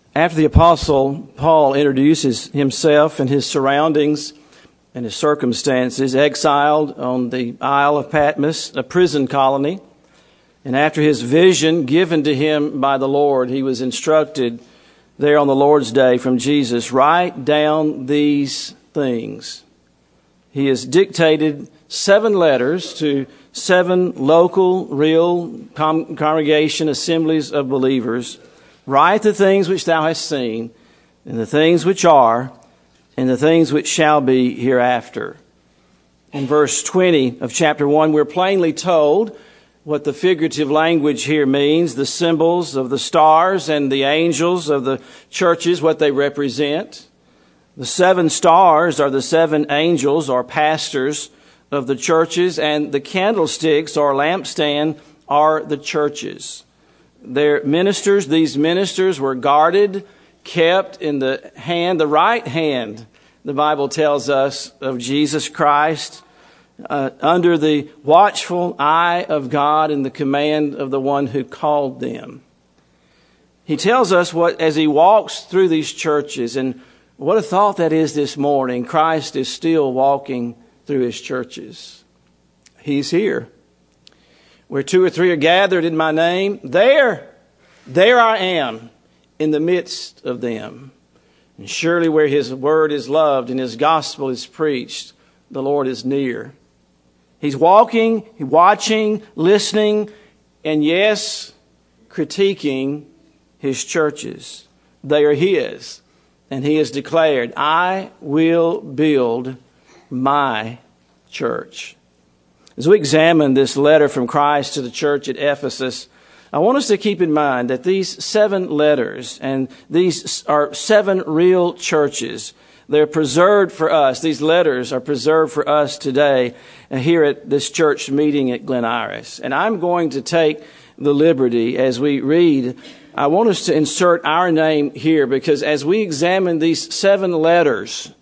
After the Apostle Paul introduces himself and his surroundings and his circumstances, exiled on the Isle of Patmos, a prison colony, and after his vision given to him by the Lord, he was instructed there on the Lord's Day from Jesus, write down these things. He has dictated 7 letters to 7 local, real congregation assemblies of believers. Write the things which thou hast seen, and the things which are, and the things which shall be hereafter. In verse 20 of chapter 1, we're plainly told what the figurative language here means, the symbols of the stars and the angels of the churches, what they represent. The 7 stars are the 7 angels or pastors of the churches, and the candlesticks or lampstand are the churches. Their ministers, these ministers were guarded, kept in the hand, the right hand, the Bible tells us, of Jesus Christ, under the watchful eye of God and the command of the one who called them. He tells us what, as he walks through these churches, and what a thought that is this morning. Christ is still walking through his churches. He's here. Where 2 or 3 are gathered in my name, there I am in the midst of them. And surely where his word is loved and his gospel is preached, the Lord is near. He's walking, watching, listening, and yes, critiquing his churches. They are his. And he has declared, I will build my church. As we examine this letter from Christ to the church at Ephesus, I want us to keep in mind that these 7 letters, and these are 7 real churches, they're preserved for us. These letters are preserved for us today here at this church meeting at Glen Iris. And I'm going to take the liberty as we read, I want us to insert our name here, because as we examine these 7 letters,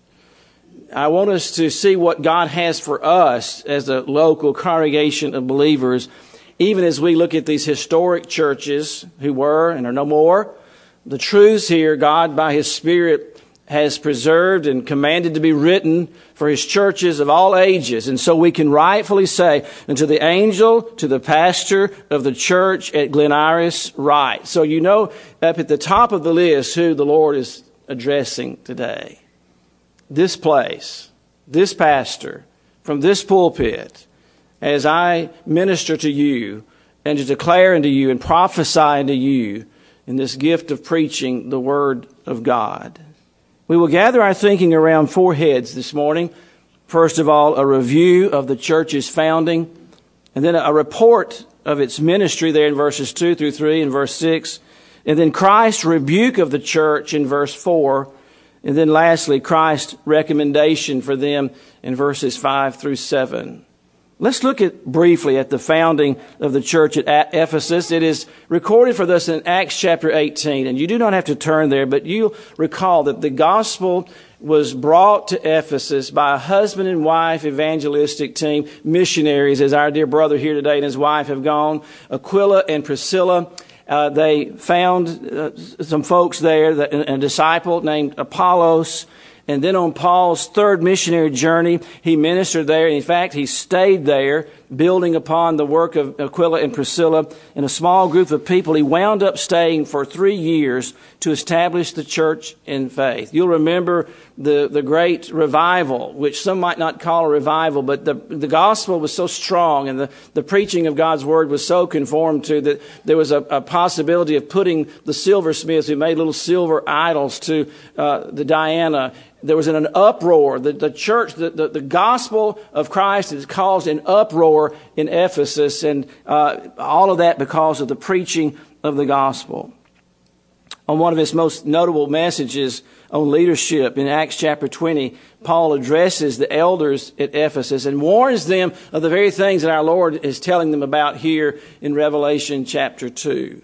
I want us to see what God has for us as a local congregation of believers, even as we look at these historic churches who were and are no more. The truths here, God by his Spirit has preserved and commanded to be written for his churches of all ages. And so we can rightfully say, unto the angel, to the pastor of the church at Glen Iris, write. So you know up at the top of the list who the Lord is addressing today. This place, this pastor, from this pulpit, as I minister to you and to declare unto you and prophesy unto you in this gift of preaching the Word of God. We will gather our thinking around 4 heads this morning. First of all, a review of the church's founding, and then a report of its ministry there in verses 2 through 3 and verse 6, and then Christ's rebuke of the church in verse 4, and then lastly, Christ's recommendation for them in verses 5 through 7. Let's look briefly at the founding of the church at Ephesus. It is recorded for us in Acts chapter 18. And you do not have to turn there, but you'll recall that the gospel was brought to Ephesus by a husband and wife evangelistic team, missionaries, as our dear brother here today and his wife have gone, Aquila and Priscilla. They found some folks there, a disciple named Apollos. And then on Paul's 3rd missionary journey, he ministered there. In fact, he stayed there, building upon the work of Aquila and Priscilla and a small group of people. He wound up staying for 3 years to establish the church in faith. You'll remember the great revival, which some might not call a revival, but the gospel was so strong and the preaching of God's word was so conformed to that there was a possibility of putting the silversmiths who made little silver idols to the Diana. There was an uproar. The church, the gospel of Christ has caused an uproar in Ephesus, and all of that because of the preaching of the gospel. On one of his most notable messages on leadership in Acts chapter 20, Paul addresses the elders at Ephesus and warns them of the very things that our Lord is telling them about here in Revelation chapter 2.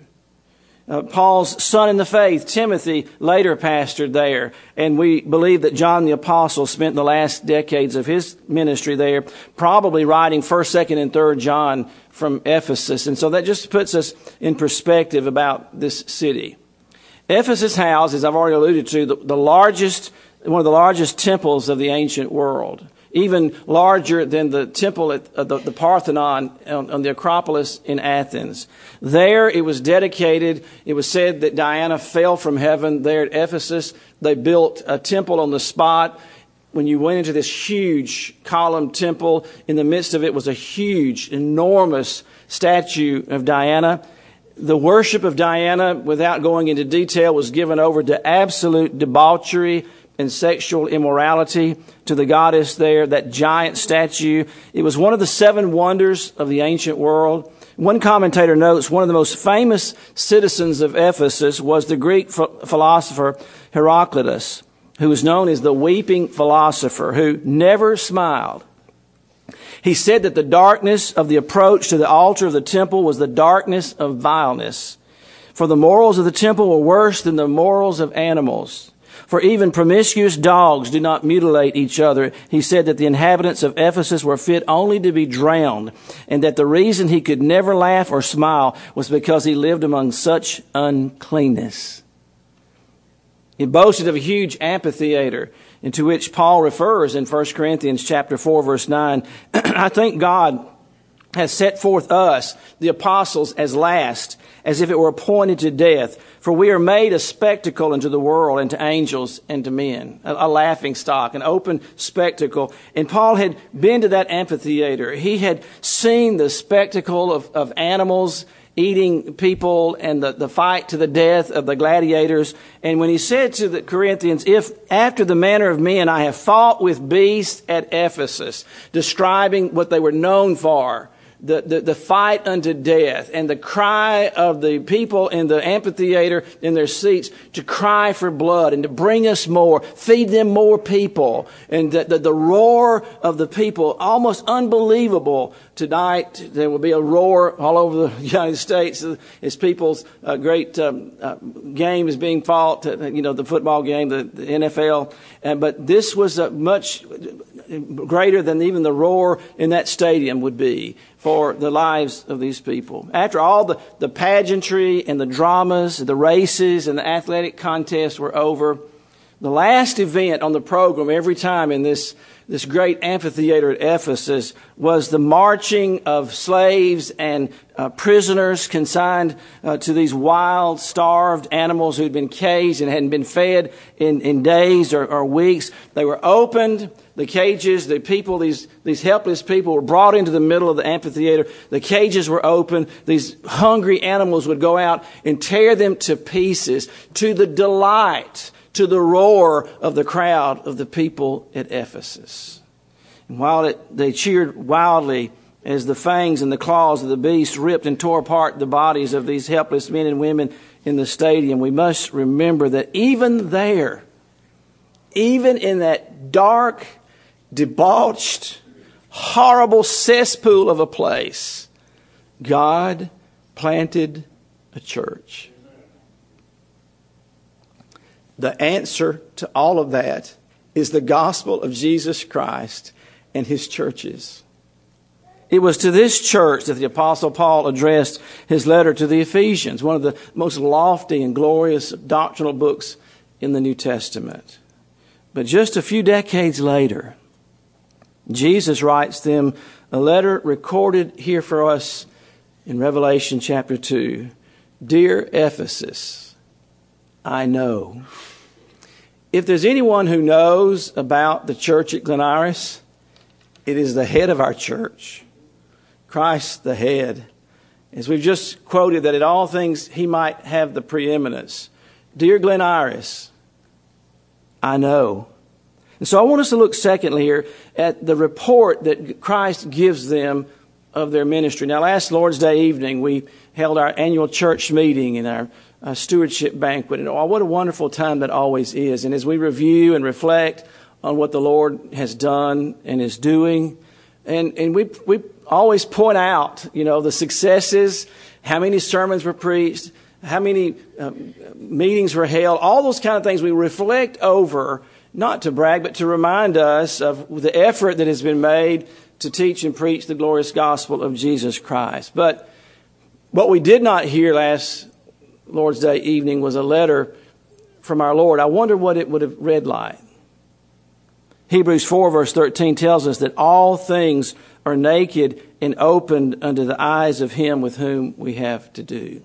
Paul's son in the faith, Timothy, later pastored there. And we believe that John the Apostle spent the last decades of his ministry there, probably writing 1st, 2nd, and 3rd John from Ephesus. And so that just puts us in perspective about this city. Ephesus housed, as I've already alluded to, one of the largest temples of the ancient world, even larger than the temple at the Parthenon on the Acropolis in Athens. There it was dedicated. It was said that Diana fell from heaven there at Ephesus. They built a temple on the spot. When you went into this huge column temple, in the midst of it was a huge, enormous statue of Diana. The worship of Diana, without going into detail, was given over to absolute debauchery and sexual immorality to the goddess there, that giant statue. It was one of the 7 wonders of the ancient world. One commentator notes one of the most famous citizens of Ephesus was the Greek philosopher Heraclitus, who was known as the weeping philosopher, who never smiled. He said that the darkness of the approach to the altar of the temple was the darkness of vileness. For the morals of the temple were worse than the morals of animals. For even promiscuous dogs do not mutilate each other. He said that the inhabitants of Ephesus were fit only to be drowned, and that the reason he could never laugh or smile was because he lived among such uncleanness. He boasted of a huge amphitheater, into which Paul refers in 1 Corinthians chapter 4, verse 9. I think God has set forth us, the apostles, as last, as if it were appointed to death. For we are made a spectacle unto the world and to angels and to men. A laughing stock, an open spectacle. And Paul had been to that amphitheater. He had seen the spectacle of animals eating people and the fight to the death of the gladiators. And when he said to the Corinthians, if after the manner of men I have fought with beasts at Ephesus, describing what they were known for, the fight unto death and the cry of the people in the amphitheater in their seats to cry for blood and to bring us more, feed them more people. And the roar of the people, almost unbelievable. Tonight there will be a roar all over the United States as people's great game is being fought, the football game, the NFL. But this was much greater than even the roar in that stadium would be for the lives of these people. After all the pageantry and the dramas, the races and the athletic contests were over, the last event on the program every time in this great amphitheater at Ephesus was the marching of slaves and prisoners consigned to these wild, starved animals who'd been caged and hadn't been fed in days or weeks. They were opened. The cages, the people, these helpless people were brought into the middle of the amphitheater. The cages were open. These hungry animals would go out and tear them to pieces to the delight, to the roar of the crowd of the people at Ephesus. And while they cheered wildly as the fangs and the claws of the beast ripped and tore apart the bodies of these helpless men and women in the stadium, we must remember that even there, even in that dark, debauched, horrible cesspool of a place, God planted a church. The answer to all of that is the gospel of Jesus Christ and his churches. It was to this church that the Apostle Paul addressed his letter to the Ephesians, one of the most lofty and glorious doctrinal books in the New Testament. But just a few decades later, Jesus writes them a letter recorded here for us in Revelation chapter 2. Dear Ephesus, I know. If there's anyone who knows about the church at Glen Iris, it is the head of our church, Christ the head. As we've just quoted, that in all things he might have the preeminence. Dear Glen Iris, I know. And so I want us to look secondly here at the report that Christ gives them of their ministry. Now, last Lord's Day evening, we held our annual church meeting and our stewardship banquet. And what a wonderful time that always is. And as we review and reflect on what the Lord has done and is doing, and we always point out, the successes, how many sermons were preached, how many meetings were held, all those kind of things we reflect over, not to brag, but to remind us of the effort that has been made to teach and preach the glorious gospel of Jesus Christ. But what we did not hear last Lord's Day evening was a letter from our Lord, I wonder what it would have read like. Hebrews 4 verse 13 tells us that all things are naked and opened unto the eyes of him with whom we have to do.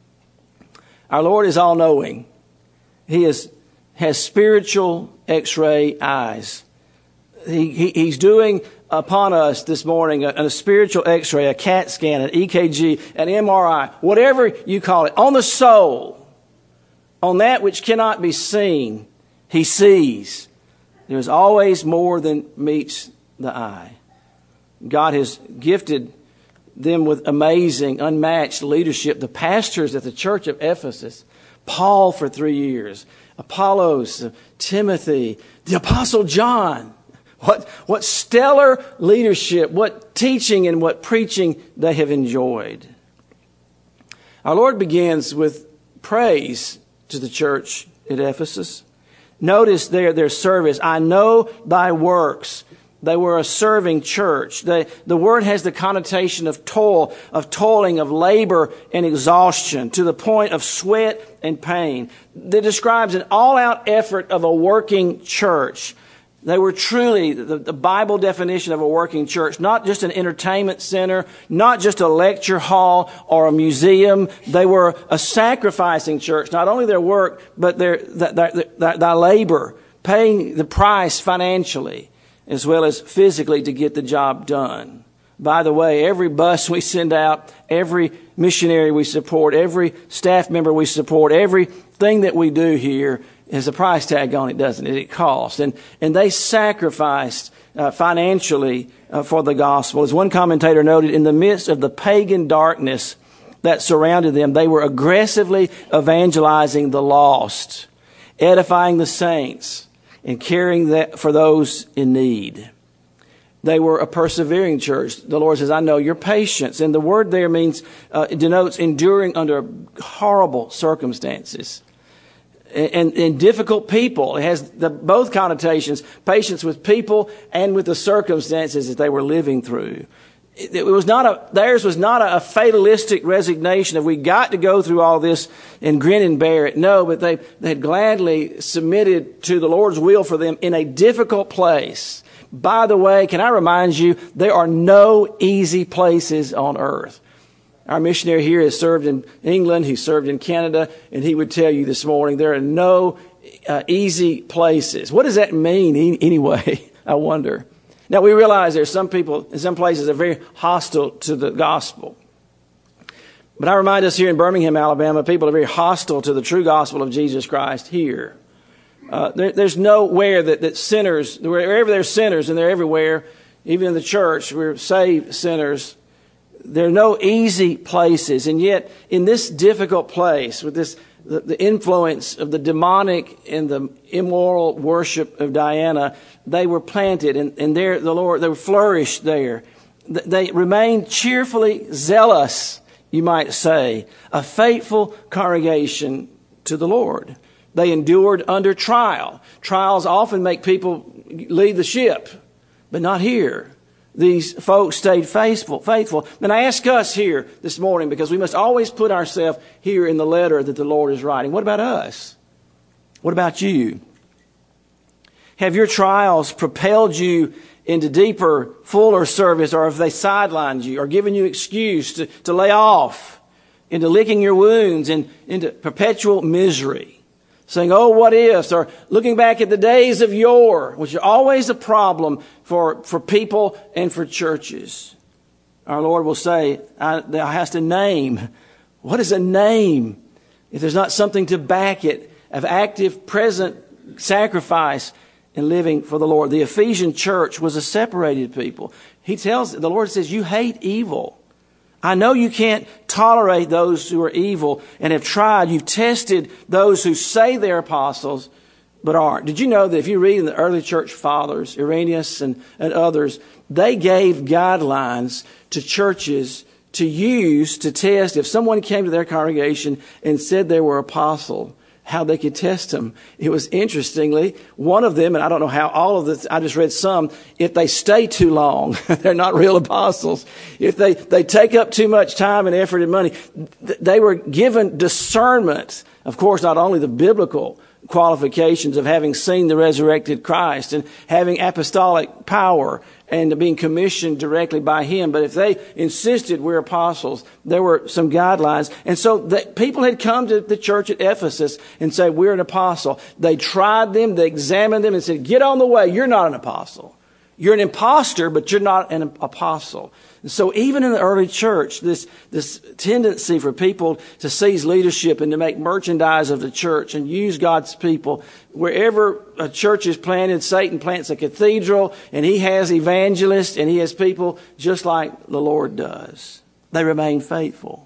Our Lord is all-knowing. He has spiritual x-ray eyes. He's doing upon us this morning a spiritual x-ray, a CAT scan, an EKG, an MRI, whatever you call it, on the soul, on that which cannot be seen. He sees. There's always more than meets the eye. God has gifted them with amazing, unmatched leadership. The pastors at the church of Ephesus, Paul for 3 years, Apollos, Timothy, the Apostle John. What stellar leadership, what teaching and what preaching they have enjoyed. Our Lord begins with praise to the church at Ephesus. Notice their service. I know thy works. They were a serving church. The word has the connotation of toil, of toiling, of labor and exhaustion to the point of sweat and pain. That describes an all-out effort of a working church. They were truly the Bible definition of a working church, not just an entertainment center, not just a lecture hall or a museum. They were a sacrificing church, not only their work, but their labor, paying the price financially as well as physically to get the job done. By the way, every bus we send out, every missionary we support, every staff member we support, everything that we do here has a price tag on it, doesn't it? It costs. And they sacrificed financially for the gospel. As one commentator noted, in the midst of the pagan darkness that surrounded them, they were aggressively evangelizing the lost, edifying the saints, and caring that for those in need. They were a persevering church. The Lord says, I know your patience. And the word there means, denotes enduring under horrible circumstances. And difficult people. It has both connotations, patience with people and with the circumstances that they were living through. Theirs was not a fatalistic resignation of we got to go through all this and grin and bear it. No, but they had gladly submitted to the Lord's will for them in a difficult place. By the way, can I remind you, there are no easy places on earth. Our missionary here has served in England, he served in Canada, and he would tell you this morning there are no easy places. What does that mean anyway? I wonder. Now we realize there's some people in some places that are very hostile to the gospel. But I remind us here in Birmingham, Alabama, people are very hostile to the true gospel of Jesus Christ here. There's nowhere that sinners, wherever there's sinners, and they're everywhere, even in the church, we're saved sinners. There are no easy places. And yet, in this difficult place, with the influence of the demonic and the immoral worship of Diana, they were planted, and there the Lord, they flourished there. They remained cheerfully zealous, you might say, a faithful congregation to the Lord. They endured under trial. Trials often make people leave the ship, but not here. These folks stayed faithful. And I ask us here this morning, because we must always put ourselves here in the letter that the Lord is writing. What about us? What about you? Have your trials propelled you into deeper, fuller service, or have they sidelined you or given you excuse to lay off, into licking your wounds and into perpetual misery? Saying, oh, what ifs, or looking back at the days of yore, which are always a problem for people and for churches. Our Lord will say, thou hast a name. What is a name? If there's not something to back it, of active, present sacrifice and living for the Lord. The Ephesian church was a separated people. The Lord says, you hate evil. I know you can't tolerate those who are evil and have tried. You've tested those who say they're apostles but aren't. Did you know that if you read in the early church fathers, Irenaeus and others, they gave guidelines to churches to use to test if someone came to their congregation and said they were apostle, how they could test them. It was interestingly, one of them, and I don't know how all of this, I just read some, if they stay too long, they're not real apostles. If they take up too much time and effort and money, they were given discernment. Of course, not only the biblical qualifications of having seen the resurrected Christ and having apostolic power and being commissioned directly by him. But if they insisted we're apostles, there were some guidelines. And so people had come to the church at Ephesus and say, we're an apostle. They tried them, they examined them and said, get on the way. You're not an apostle. You're an imposter, but you're not an apostle. And so even in the early church, this tendency for people to seize leadership and to make merchandise of the church and use God's people. Wherever a church is planted, Satan plants a cathedral, and he has evangelists and he has people just like the Lord does. They remain faithful.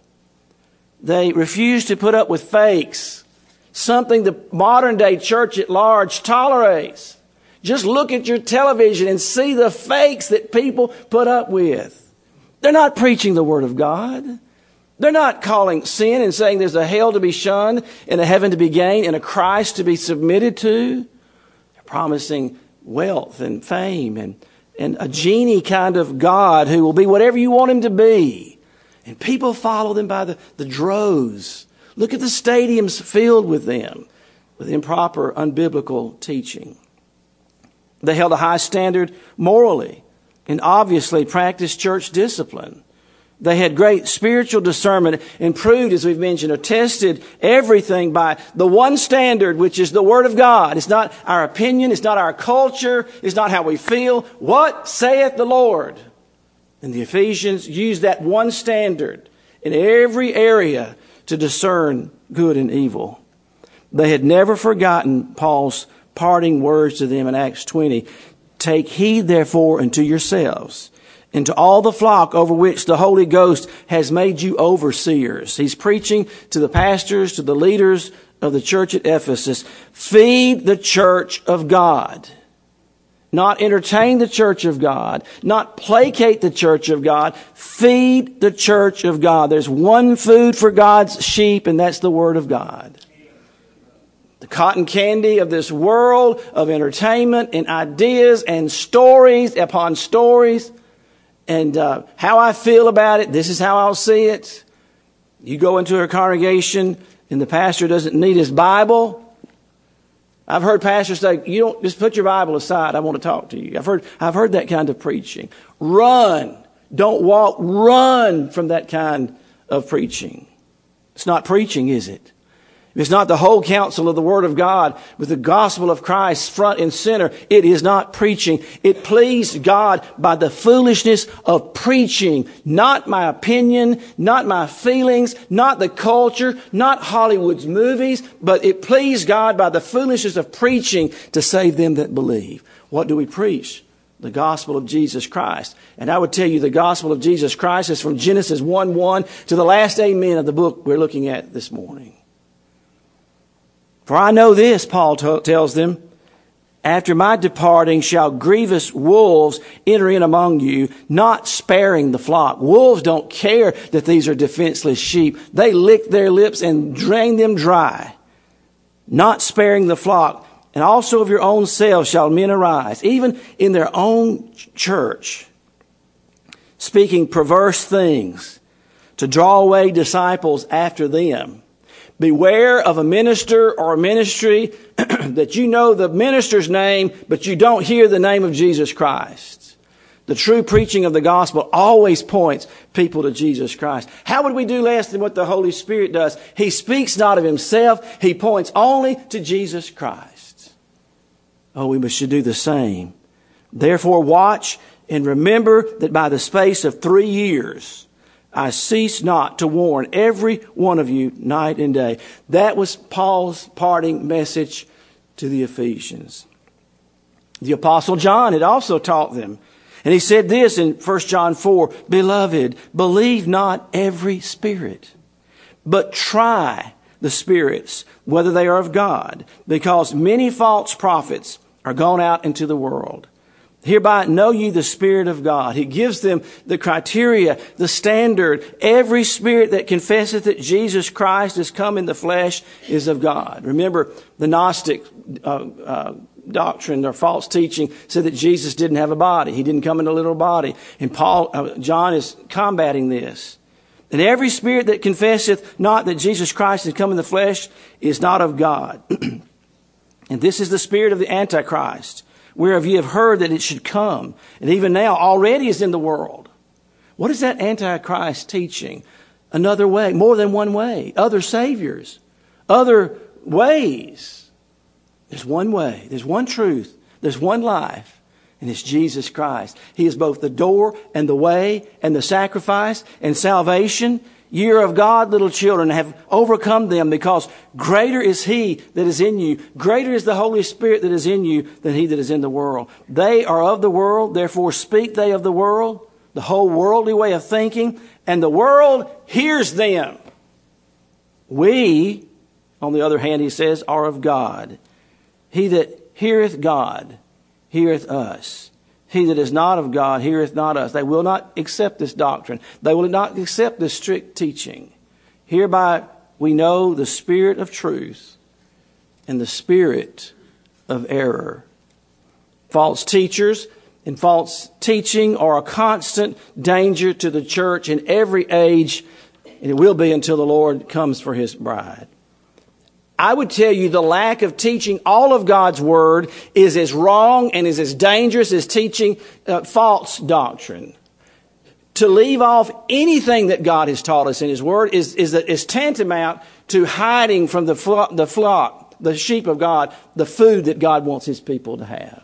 They refuse to put up with fakes, something the modern day church at large tolerates. Just look at your television and see the fakes that people put up with. They're not preaching the Word of God. They're not calling sin and saying there's a hell to be shunned and a heaven to be gained and a Christ to be submitted to. They're promising wealth and fame and a genie kind of God who will be whatever you want him to be. And people follow them by the droves. Look at the stadiums filled with them, with improper, unbiblical teaching. They held a high standard morally and obviously practiced church discipline. They had great spiritual discernment and proved, as we've mentioned, or tested everything by the one standard, which is the Word of God. It's not our opinion. It's not our culture. It's not how we feel. What saith the Lord? And the Ephesians used that one standard in every area to discern good and evil. They had never forgotten Paul's parting words to them in Acts 20. Take heed therefore unto yourselves and to all the flock over which the Holy Ghost has made you overseers. He's preaching to the pastors, to the leaders of the church at Ephesus. Feed the church of God. Not entertain the church of God. Not placate the church of God. Feed the church of God. There's one food for God's sheep, and that's the Word of God. The cotton candy of this world of entertainment and ideas and stories upon stories and how I feel about it. This is how I'll see it. You go into a congregation and the pastor doesn't need his Bible. I've heard pastors say, "You don't just put your Bible aside. I want to talk to you." I've heard that kind of preaching. Run, don't walk. Run from that kind of preaching. It's not preaching, is it? If it's not the whole counsel of the Word of God with the gospel of Christ front and center, it is not preaching. It pleased God by the foolishness of preaching. Not my opinion, not my feelings, not the culture, not Hollywood's movies, but it pleased God by the foolishness of preaching to save them that believe. What do we preach? The gospel of Jesus Christ. And I would tell you the gospel of Jesus Christ is from Genesis 1:1 to the last amen of the book we're looking at this morning. For I know this, Paul tells them, after my departing shall grievous wolves enter in among you, not sparing the flock. Wolves don't care that these are defenseless sheep. They lick their lips and drain them dry. Not sparing the flock. And also of your own selves shall men arise, even in their own church, speaking perverse things to draw away disciples after them. Beware of a minister or a ministry that you know the minister's name, but you don't hear the name of Jesus Christ. The true preaching of the gospel always points people to Jesus Christ. How would we do less than what the Holy Spirit does? He speaks not of himself. He points only to Jesus Christ. Oh, we should do the same. Therefore, watch and remember that by the space of 3 years, I cease not to warn every one of you night and day. That was Paul's parting message to the Ephesians. The Apostle John had also taught them. And he said this in 1 John 4, Beloved, believe not every spirit, but try the spirits, whether they are of God, because many false prophets are gone out into the world. Hereby know ye the Spirit of God. He gives them the criteria, the standard. Every spirit that confesseth that Jesus Christ is come in the flesh is of God. Remember, the Gnostic doctrine or false teaching said that Jesus didn't have a body. He didn't come in a literal body. And John is combating this. And every spirit that confesseth not that Jesus Christ is come in the flesh is not of God. And this is the spirit of the Antichrist, whereof ye have heard that it should come, and even now already is in the world. What is that Antichrist teaching? Another way, more than one way, other saviors, other ways. There's one way, there's one truth, there's one life, and it's Jesus Christ. He is both the door and the way and the sacrifice and salvation. Ye are of God, little children, have overcome them, because greater is He that is in you. Greater is the Holy Spirit that is in you than he that is in the world. They are of the world, therefore speak they of the world, the whole worldly way of thinking, and the world hears them. We, on the other hand, he says, are of God. He that heareth God heareth us. He that is not of God heareth not us. They will not accept this doctrine. They will not accept this strict teaching. Hereby we know the spirit of truth and the spirit of error. False teachers and false teaching are a constant danger to the church in every age, and it will be until the Lord comes for His bride. I would tell you the lack of teaching all of God's Word is as wrong and is as dangerous as teaching false doctrine. To leave off anything that God has taught us in His Word is tantamount to hiding from the flock, the sheep of God, the food that God wants His people to have.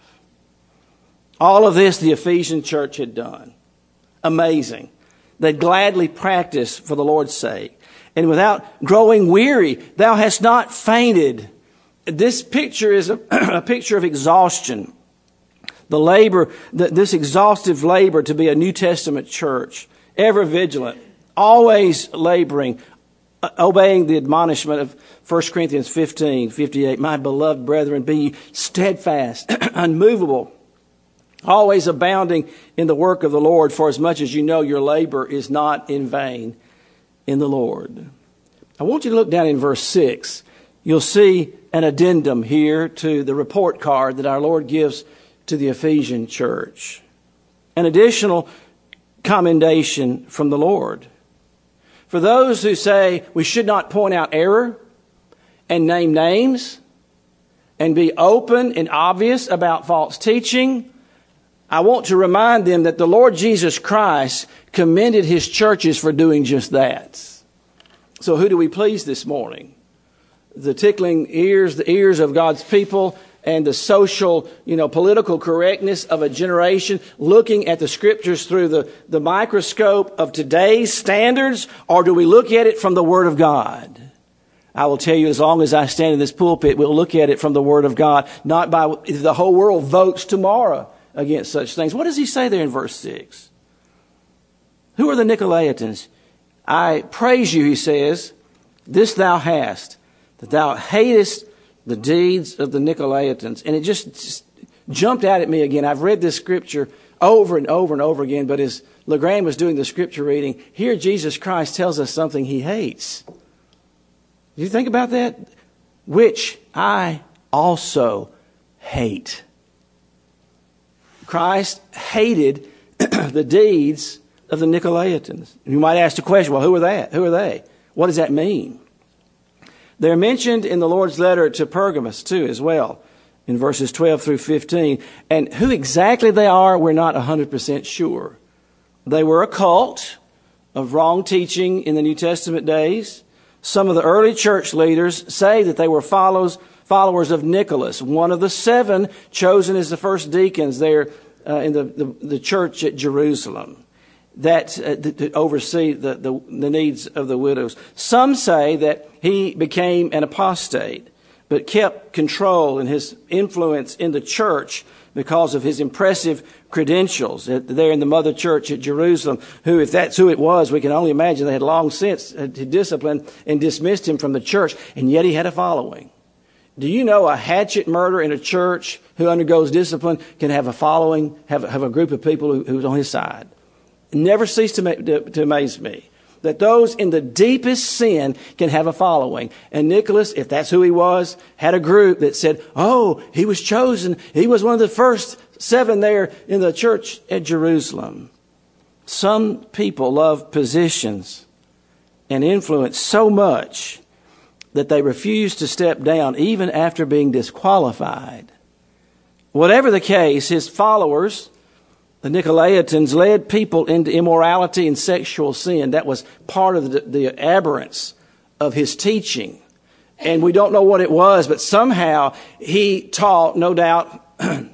All of this the Ephesian church had done. Amazing. They gladly practiced for the Lord's sake. And without growing weary, thou hast not fainted. This picture is a picture of exhaustion. The labor, this exhaustive labor to be a New Testament church, ever vigilant, always laboring, obeying the admonishment of 1 Corinthians 15:58. My beloved brethren, be ye steadfast, unmovable, always abounding in the work of the Lord, for as much as you know your labor is not in vain in the Lord. I want you to look down in verse 6. You'll see an addendum here to the report card that our Lord gives to the Ephesian church. An additional commendation from the Lord. For those who say we should not point out error and name names and be open and obvious about false teaching, I want to remind them that the Lord Jesus Christ commended His churches for doing just that. So who do we please this morning? The tickling ears, the ears of God's people, and the social, political correctness of a generation looking at the Scriptures through the microscope of today's standards, or do we look at it from the Word of God? I will tell you, as long as I stand in this pulpit, we'll look at it from the Word of God, not by the whole world votes tomorrow against such things. What does he say there in verse 6? Who are the Nicolaitans? I praise you, he says, this thou hast, that thou hatest the deeds of the Nicolaitans. And it just jumped out at me again. I've read this scripture over and over and over again, but as LeGrand was doing the scripture reading, here Jesus Christ tells us something He hates. Do you think about that? Which I also hate. Christ hated the deeds of the Nicolaitans. You might ask the question, well, who are that? Who are they? What does that mean? They're mentioned in the Lord's letter to Pergamos too as well, in verses 12 through 15. And who exactly they are, we're not 100% sure. They were a cult of wrong teaching in the New Testament days. Some of the early church leaders say that they were followers of Nicholas, one of the 7 chosen as the first deacons there in the church at Jerusalem, that to oversee the needs of the widows. Some say that he became an apostate, but kept control and his influence in the church because of his impressive credentials there in the mother church at Jerusalem, who, if that's who it was, we can only imagine they had long since disciplined and dismissed him from the church, and yet he had a following. Do you know a hatchet murderer in a church who undergoes discipline can have a following, have a group of people who's on his side? It never ceased to amaze me that those in the deepest sin can have a following. And Nicholas, if that's who he was, had a group that said, oh, he was chosen. He was one of the first 7 there in the church at Jerusalem. Some people love positions and influence so much that they refuse to step down even after being disqualified. Whatever the case, his followers, the Nicolaitans, led people into immorality and sexual sin. That was part of the aberrance of his teaching. And we don't know what it was, but somehow he taught, no doubt,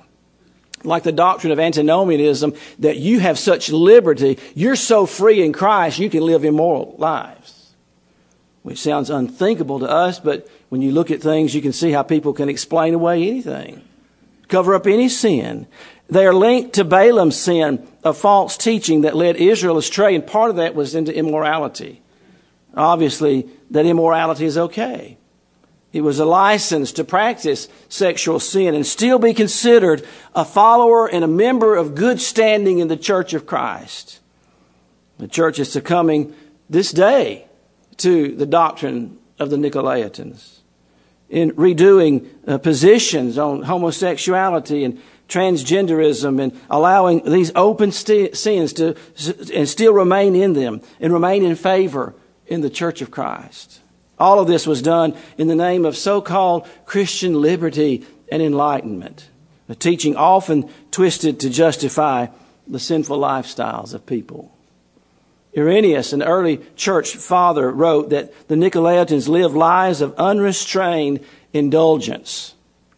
like the doctrine of antinomianism, that you have such liberty, you're so free in Christ, you can live immoral lives. Which sounds unthinkable to us, but when you look at things, you can see how people can explain away anything, cover up any sin. They are linked to Balaam's sin of false teaching that led Israel astray, and part of that was into immorality. Obviously, that immorality is okay. It was a license to practice sexual sin and still be considered a follower and a member of good standing in the Church of Christ. The church is succumbing this day to the doctrine of the Nicolaitans in redoing positions on homosexuality and transgenderism and allowing these open sins to and still remain in them and remain in favor in the Church of Christ. All of this was done in the name of so-called Christian liberty and enlightenment, a teaching often twisted to justify the sinful lifestyles of people. Irenaeus, an early church father, wrote that the Nicolaitans lived lives of unrestrained indulgence.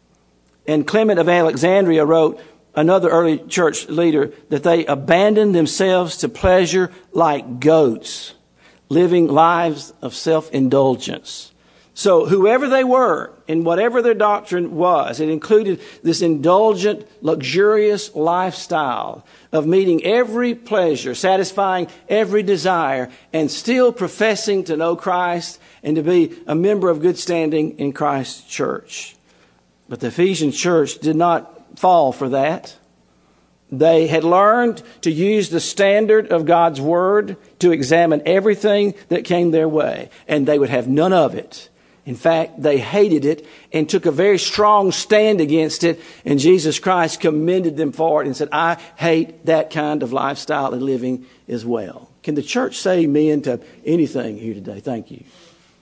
And Clement of Alexandria wrote, another early church leader, that they abandoned themselves to pleasure like goats, living lives of self-indulgence. So whoever they were, and whatever their doctrine was, it included this indulgent, luxurious lifestyle of meeting every pleasure, satisfying every desire, and still professing to know Christ and to be a member of good standing in Christ's church. But the Ephesian church did not fall for that. They had learned to use the standard of God's Word to examine everything that came their way, and they would have none of it. In fact, they hated it and took a very strong stand against it, and Jesus Christ commended them for it and said, I hate that kind of lifestyle and living as well. Can the church say amen to anything here today? Thank you.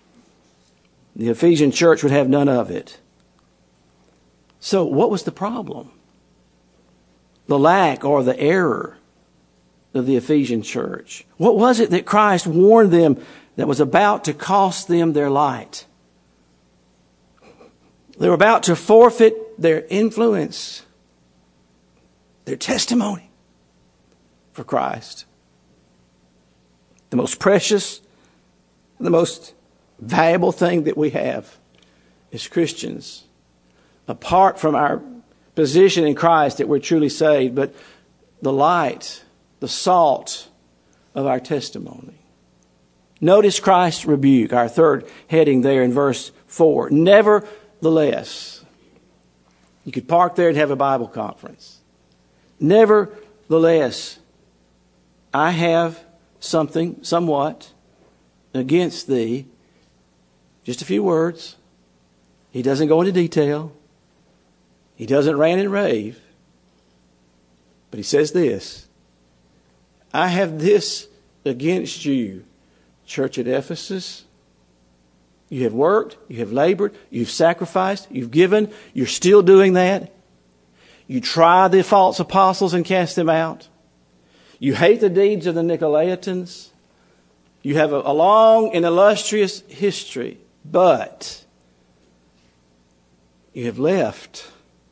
The Ephesian church would have none of it. So what was the problem? The lack or the error of the Ephesian church. What was it that Christ warned them that was about to cost them their light? They were about to forfeit their influence, their testimony for Christ. The most precious, the most valuable thing that we have as Christians, apart from our position in Christ that we're truly saved, but the light, the salt of our testimony. Notice Christ's rebuke, our third heading there in verse 4. Nevertheless, you could park there and have a Bible conference. Nevertheless, I have somewhat against thee. Just a few words. He doesn't go into detail. He doesn't rant and rave. But he says this, I have this against you, church at Ephesus. You have worked, you have labored, you've sacrificed, you've given, you're still doing that. You try the false apostles and cast them out. You hate the deeds of the Nicolaitans. You have a long and illustrious history, but you have left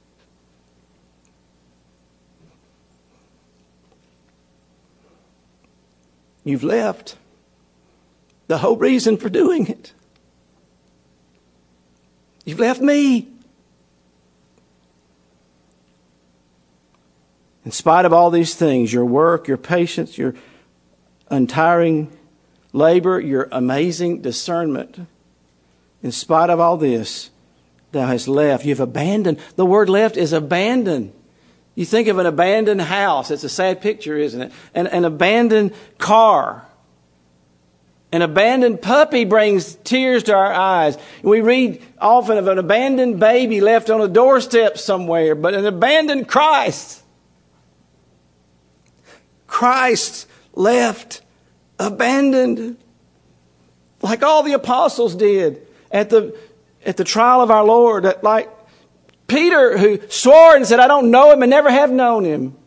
You've left the whole reason for doing it. You've left me. In spite of all these things, your work, your patience, your untiring labor, your amazing discernment, in spite of all this, thou hast left. You've abandoned. The word left is abandoned. You think of an abandoned house. It's a sad picture, isn't it? An abandoned car. An abandoned puppy brings tears to our eyes. We read often of an abandoned baby left on a doorstep somewhere, but an abandoned Christ. Christ left abandoned, like all the apostles did at the trial of our Lord. Like Peter, who swore and said, I don't know him and never have known him.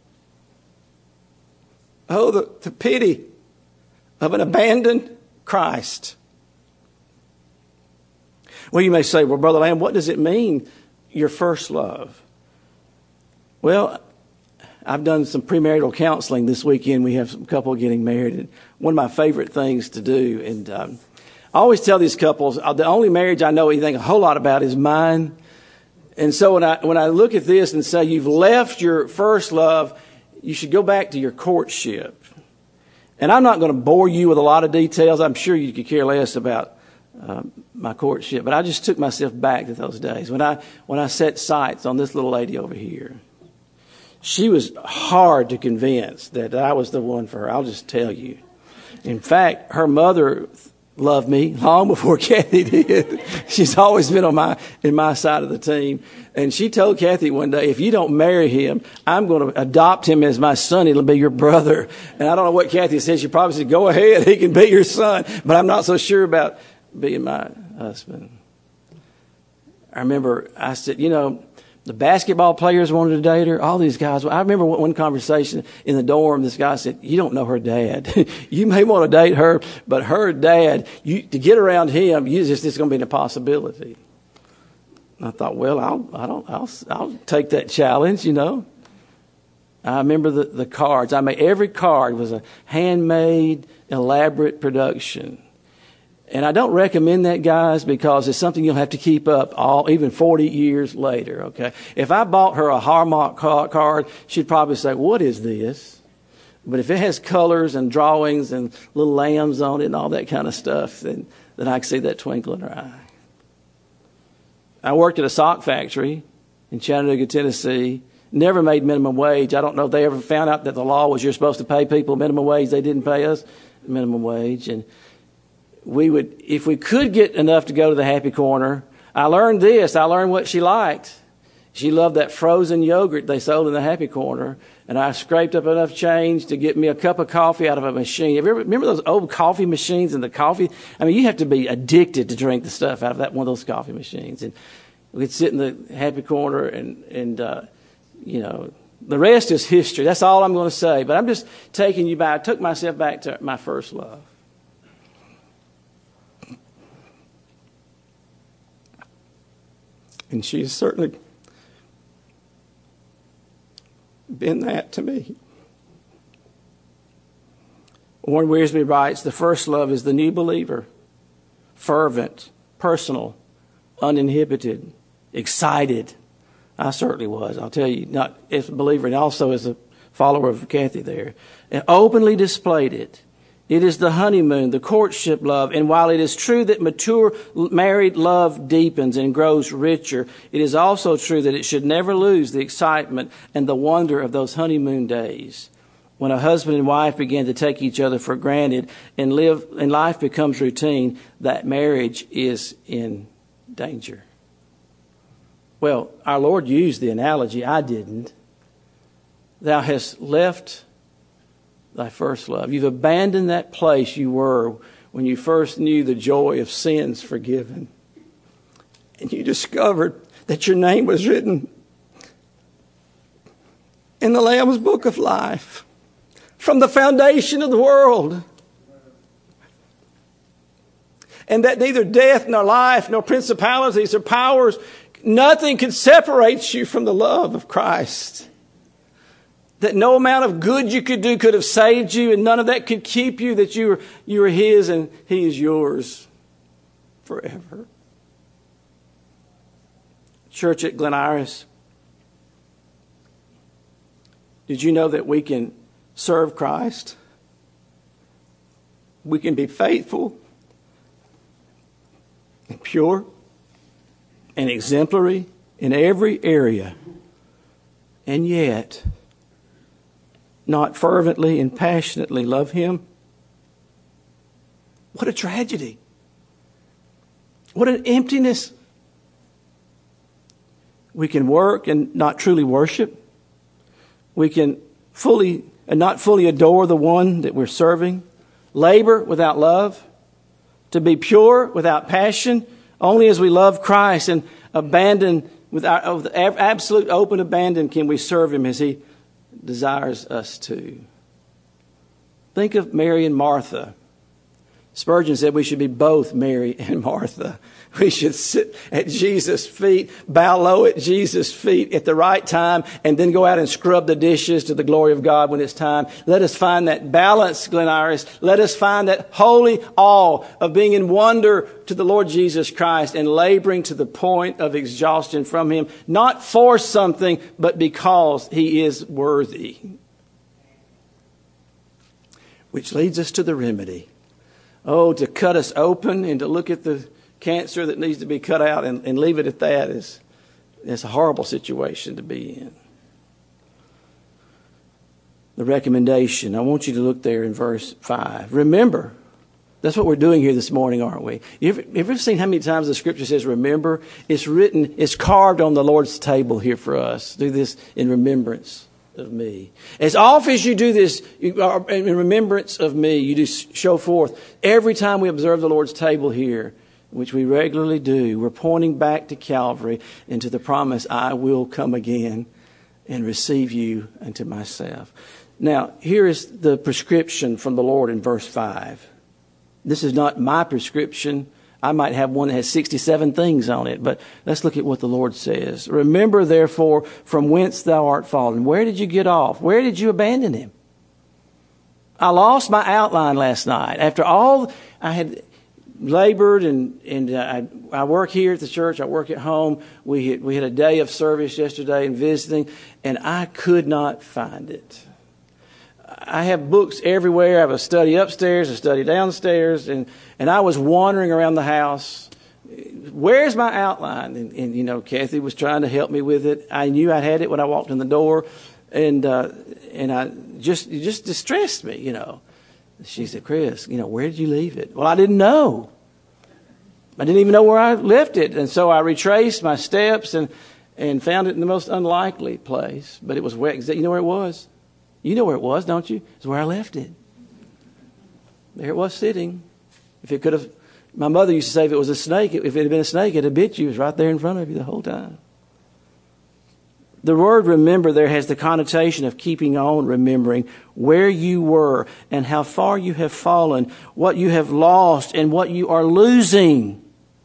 Oh, the pity of an abandoned Christ. Well, you may say, well, Brother Lamb, what does it mean, your first love? Well, I've done some premarital counseling this weekend. We have some couple getting married. And one of my favorite things to do, and I always tell these couples, the only marriage I know anything a whole lot about is mine. And so when I look at this and say you've left your first love, you should go back to your courtship. And I'm not going to bore you with a lot of details. I'm sure you could care less about my courtship. But I just took myself back to those days when I set sights on this little lady over here. She was hard to convince that I was the one for her. I'll just tell you. In fact, her mother loved me long before Kathy did. She's always been in my side of the team. And she told Kathy one day, if you don't marry him, I'm going to adopt him as my son. He'll be your brother. And I don't know what Kathy said. She probably said, go ahead. He can be your son. But I'm not so sure about being my husband. I remember I said, the basketball players wanted to date her. All these guys. I remember one conversation in the dorm. This guy said, you don't know her dad. You may want to date her, but her dad, to get around him, it's going to be an impossibility. I thought, well, I'll take that challenge, I remember the cards. Every card was a handmade, elaborate production. And I don't recommend that, guys, because it's something you'll have to keep up even 40 years later, okay? If I bought her a Hallmark card, she'd probably say, what is this? But if it has colors and drawings and little lambs on it and all that kind of stuff, then I can see that twinkle in her eye. I worked at a sock factory in Chattanooga, Tennessee. Never made minimum wage. I don't know if they ever found out that the law was you're supposed to pay people minimum wage. They didn't pay us minimum wage. And we would, if we could get enough to go to the Happy Corner, I learned this. I learned what she liked. She loved that frozen yogurt they sold in the Happy Corner. And I scraped up enough change to get me a cup of coffee out of a machine. Remember those old coffee machines and the coffee? You have to be addicted to drink the stuff out of one of those coffee machines. And we'd sit in the Happy Corner and the rest is history. That's all I'm going to say. But I'm just taking you back. I took myself back to my first love. And she's certainly been that to me. Warren Wiersbe writes, the first love is the new believer. Fervent, personal, uninhibited, excited. I certainly was. I'll tell you, not as a believer and also as a follower of Kathy there. And openly displayed it. It is the honeymoon, the courtship love. And while it is true that mature married love deepens and grows richer, it is also true that it should never lose the excitement and the wonder of those honeymoon days. When a husband and wife begin to take each other for granted and life becomes routine, that marriage is in danger. Well, our Lord used the analogy. I didn't. Thou hast left thy first love. You've abandoned that place you were when you first knew the joy of sins forgiven. And you discovered that your name was written in the Lamb's Book of Life from the foundation of the world. And that neither death nor life nor principalities or powers, nothing can separate you from the love of Christ. That no amount of good you could do could have saved you, and none of that could keep you, that you were His and He is yours forever. Church at Glen Iris, did you know that we can serve Christ? We can be faithful and pure and exemplary in every area, and yet not fervently and passionately love Him? What a tragedy. What an emptiness. We can work and not truly worship. We can not fully adore the one that we're serving. Labor without love. To be pure without passion. Only as we love Christ and abandon with absolute open abandon can we serve Him as He desires us to. Think of Mary and Martha. Spurgeon said we should be both Mary and Martha. We should sit at Jesus' feet, bow low at Jesus' feet at the right time, and then go out and scrub the dishes to the glory of God when it's time. Let us find that balance, Glen Iris. Let us find that holy awe of being in wonder to the Lord Jesus Christ and laboring to the point of exhaustion from Him, not for something, but because He is worthy. Which leads us to the remedy. Oh, to cut us open and to look at the cancer that needs to be cut out and leave it at that is a horrible situation to be in. The recommendation, I want you to look there in verse 5. Remember, that's what we're doing here this morning, aren't we? You ever seen how many times the Scripture says remember? It's written, it's carved on the Lord's table here for us. Do this in remembrance of me. As often as you do this, in remembrance of me, you do show forth. Every time we observe the Lord's table here, which we regularly do, we're pointing back to Calvary and to the promise, I will come again and receive you unto myself. Now, here is the prescription from the Lord in verse 5. This is not my prescription. I might have one that has 67 things on it, but let's look at what the Lord says. Remember, therefore, from whence thou art fallen. Where did you get off? Where did you abandon Him? I lost my outline last night. After all, I had labored and I work here at the church. I work at home. We had a day of service yesterday and visiting, and I could not find it. I have books everywhere. I have a study upstairs, a study downstairs, and I was wandering around the house. Where's my outline? And you know, Kathy was trying to help me with it. I knew I had it when I walked in the door, and I it just distressed me, you know. She said, Chris, you know, where did you leave it? Well, I didn't know. I didn't even know where I left it, and so I retraced my steps and found it in the most unlikely place. But it was where, you know where it was? You know where it was, don't you? It's where I left it. There it was sitting. If it could have, my mother used to say if it was a snake, if it had been a snake, it'd have bit you. It was right there in front of you the whole time. The word remember there has the connotation of keeping on remembering where you were and how far you have fallen, what you have lost and what you are losing.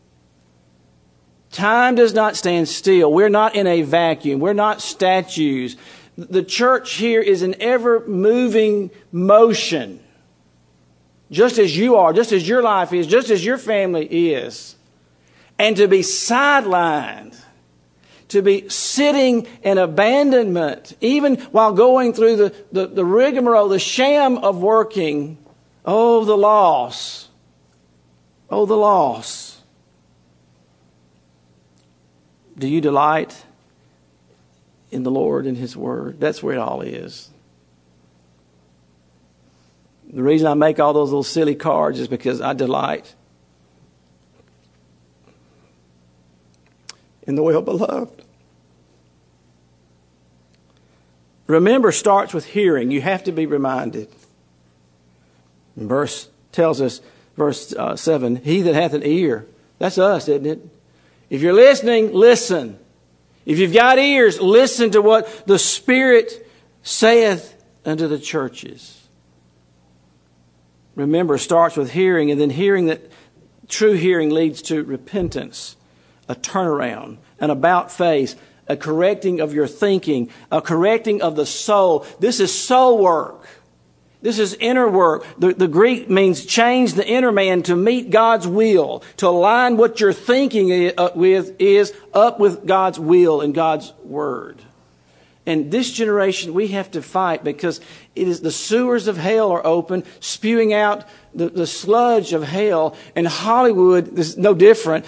Time does not stand still. We're not in a vacuum. We're not statues. The church here is an ever-moving motion. Just as you are, just as your life is, just as your family is. And to be sidelined, to be sitting in abandonment, even while going through the rigmarole, the sham of working, oh, the loss. Oh, the loss. Do you delight in the Lord and His Word? That's where it all is. The reason I make all those little silly cards is because I delight in the well-beloved. Remember starts with hearing. You have to be reminded. And verse tells us, verse 7, he that hath an ear. That's us, isn't it? If you're listening, listen. If you've got ears, listen to what the Spirit saith unto the churches. Remember, starts with hearing, and then hearing that true hearing leads to repentance, a turnaround, an about face, a correcting of your thinking, a correcting of the soul. This is soul work. This is inner work. The Greek means change the inner man to meet God's will, to align what you're thinking is up with God's will and God's word. And this generation, we have to fight because it is the sewers of hell are open, spewing out the sludge of hell. And Hollywood is no different.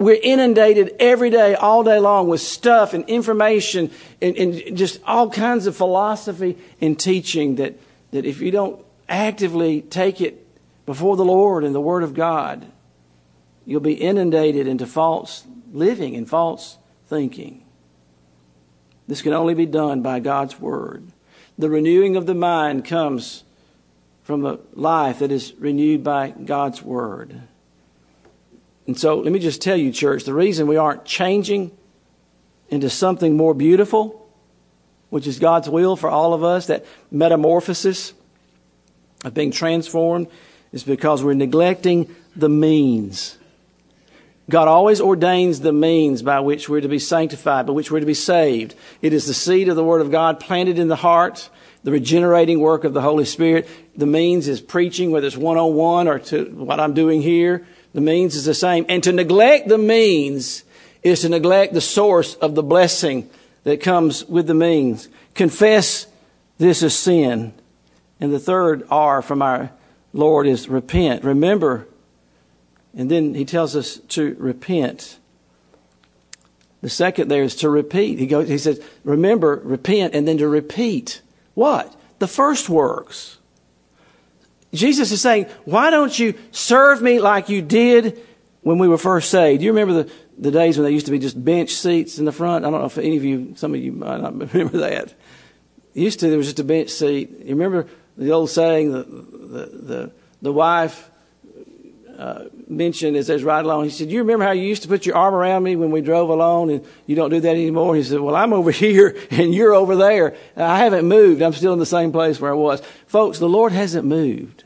We're inundated every day, all day long with stuff and information and just all kinds of philosophy and teaching that if you don't actively take it before the Lord and the Word of God, you'll be inundated into false living and false thinking. This can only be done by God's Word. The renewing of the mind comes from a life that is renewed by God's Word. And so let me just tell you, church, the reason we aren't changing into something more beautiful, which is God's will for all of us, that metamorphosis of being transformed, is because we're neglecting the means. God always ordains the means by which we're to be sanctified, by which we're to be saved. It is the seed of the Word of God planted in the heart, the regenerating work of the Holy Spirit. The means is preaching, whether it's one-on-one or to what I'm doing here. The means is the same. And to neglect the means is to neglect the source of the blessing that comes with the means. Confess this is sin. And the third R from our Lord is repent. Remember. And then he tells us to repent. The second there is to repeat. He says, remember, repent, and then to repeat. What? The first works. Jesus is saying, why don't you serve me like you did when we were first saved? Do you remember the days when there used to be just bench seats in the front? I don't know if any of you, some of you might not remember that. Used to, there was just a bench seat. You remember the old saying, the wife mentioned as they was riding along, he said, you remember how you used to put your arm around me when we drove along and you don't do that anymore? He said, well, I'm over here and you're over there. I haven't moved. I'm still in the same place where I was. Folks, the Lord hasn't moved.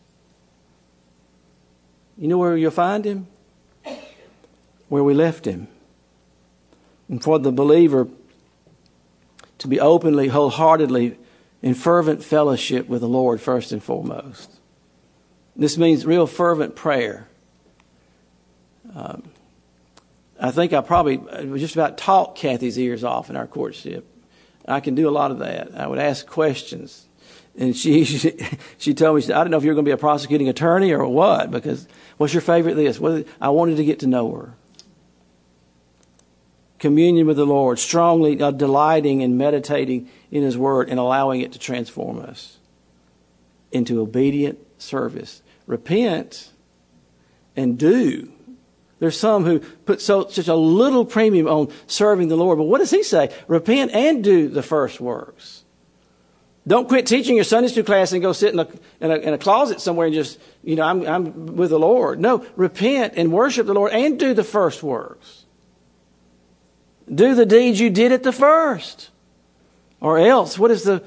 You know where you'll find Him? Where we left Him. And for the believer to be openly, wholeheartedly in fervent fellowship with the Lord first and foremost. This means real fervent prayer. I think I probably just about talked Kathy's ears off in our courtship. I can do a lot of that. I would ask questions. And she told me, she said, I don't know if you're going to be a prosecuting attorney or what, because what's your favorite this? I wanted to get to know her. Communion with the Lord, strongly delighting and meditating in His Word and allowing it to transform us into obedient service. Repent and do. There's some who put such a little premium on serving the Lord. But what does He say? Repent and do the first works. Don't quit teaching your Sunday school class and go sit in a closet somewhere and just, I'm with the Lord. No, repent and worship the Lord and do the first works. Do the deeds you did at the first. Or else, what is the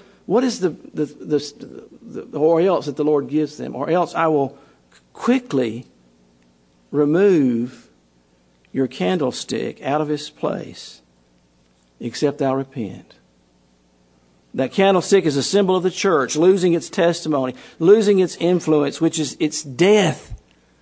or else that the Lord gives them? Or else I will quickly remove your candlestick out of its place, except thou repent. That candlestick is a symbol of the church, losing its testimony, losing its influence, which is its death.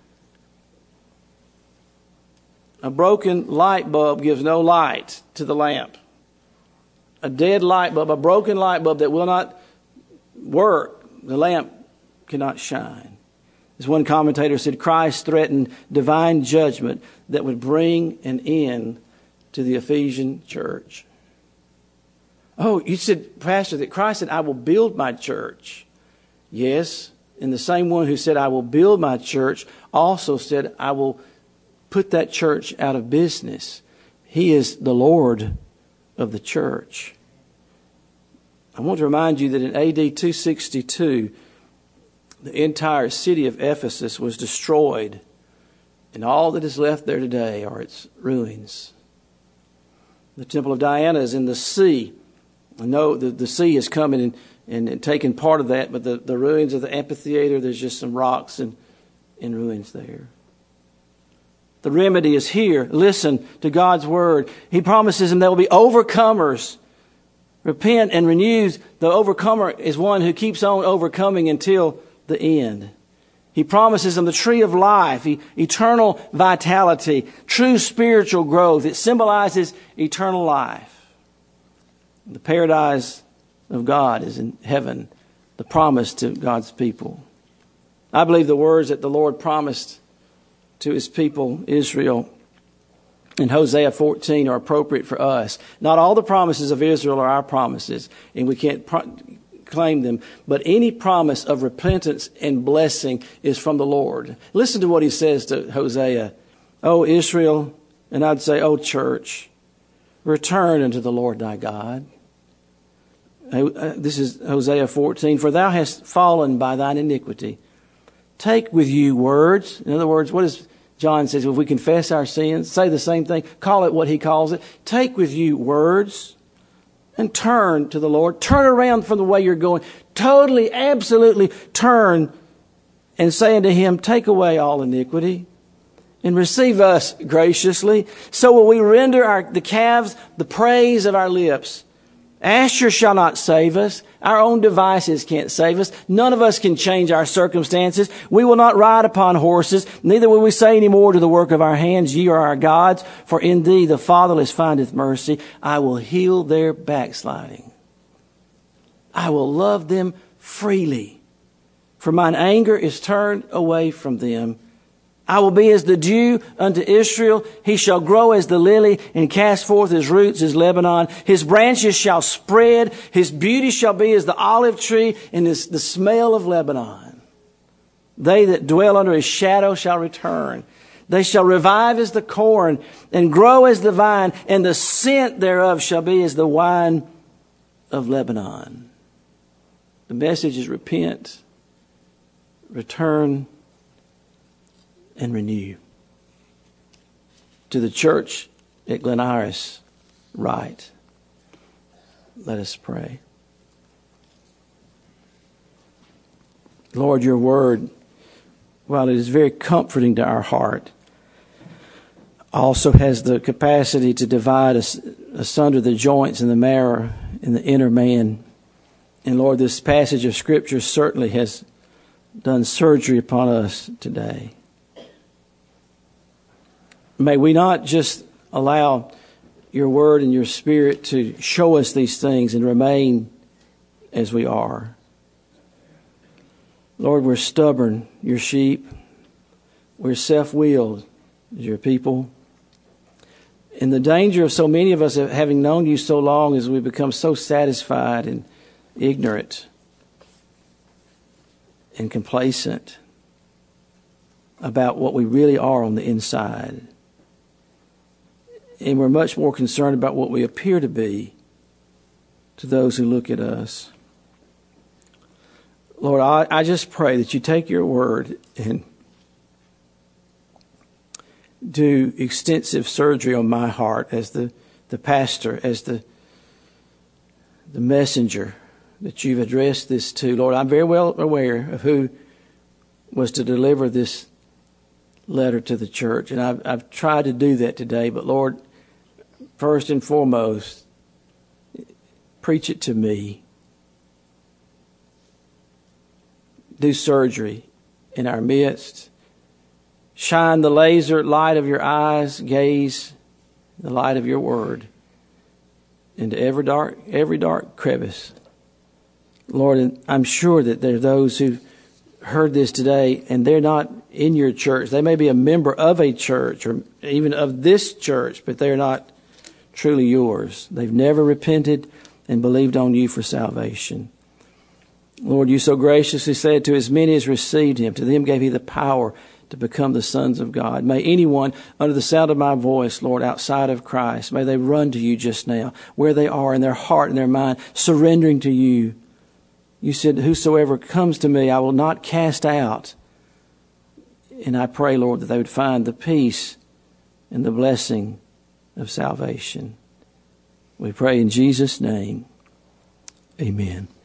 A broken light bulb gives no light to the lamp. A dead light bulb, a broken light bulb that will not work, the lamp cannot shine. As one commentator said, Christ threatened divine judgment that would bring an end to the Ephesian church. Oh, you said, Pastor, that Christ said, I will build my church. Yes, and the same one who said, I will build my church also said, I will put that church out of business. He is the Lord of the church. I want to remind you that in AD 262, the entire city of Ephesus was destroyed, and all that is left there today are its ruins. The Temple of Diana is in the sea. I know the sea has come in and taken part of that, but the ruins of the amphitheater, there's just some rocks and ruins there. The remedy is here. Listen to God's word. He promises them there will be overcomers. Repent and renews. The overcomer is one who keeps on overcoming until the end. He promises them the tree of life, eternal vitality, true spiritual growth. It symbolizes eternal life. The paradise of God is in heaven, the promise to God's people. I believe the words that the Lord promised to His people, Israel, in Hosea 14 are appropriate for us. Not all the promises of Israel are our promises, and we can't claim them, but any promise of repentance and blessing is from the Lord. Listen to what he says to Hosea. O Israel, and I'd say, O church, return unto the Lord thy God. This is Hosea 14. For thou hast fallen by thine iniquity. Take with you words. In other words, what does John says? If we confess our sins, say the same thing, call it what he calls it. Take with you words and turn to the Lord. Turn around from the way you're going. Totally, absolutely turn and say unto him, take away all iniquity and receive us graciously. So will we render the calves the praise of our lips. Asher shall not save us. Our own devices can't save us. None of us can change our circumstances. We will not ride upon horses. Neither will we say any more to the work of our hands, ye are our gods. For in thee the fatherless findeth mercy. I will heal their backsliding. I will love them freely. For mine anger is turned away from them. I will be as the dew unto Israel. He shall grow as the lily and cast forth his roots as Lebanon. His branches shall spread. His beauty shall be as the olive tree and the smell of Lebanon. They that dwell under his shadow shall return. They shall revive as the corn and grow as the vine, and the scent thereof shall be as the wine of Lebanon. The message is repent, return, and renew. To the church at Glen Iris, write. Let us pray. Lord, your word, while it is very comforting to our heart, also has the capacity to divide us asunder the joints and the marrow in the inner man. And Lord, this passage of Scripture certainly has done surgery upon us today. May we not just allow your word and your spirit to show us these things and remain as we are. Lord, we're stubborn, your sheep. We're self-willed, your people. And the danger of so many of us having known you so long is we become so satisfied and ignorant and complacent about what we really are on the inside. And we're much more concerned about what we appear to be to those who look at us. Lord, I just pray that you take your word and do extensive surgery on my heart as the pastor, as the messenger that you've addressed this to. Lord, I'm very well aware of who was to deliver this letter to the church, and I've tried to do that today. But Lord, first and foremost, preach it to me. Do surgery in our midst. Shine the laser light of your eyes, gaze the light of your word into every dark crevice. Lord, and I'm sure that there are those who heard this today and they're not in your church. They may be a member of a church or even of this church, but they're not truly yours. They've never repented and believed on you for salvation. Lord, you so graciously said, to as many as received him, to them gave he the power to become the sons of God. May anyone under the sound of my voice, Lord, outside of Christ, may they run to you just now, where they are in their heart and their mind, surrendering to you. You said, whosoever comes to me, I will not cast out. And I pray, Lord, that they would find the peace and the blessing of salvation. We pray in Jesus' name. Amen.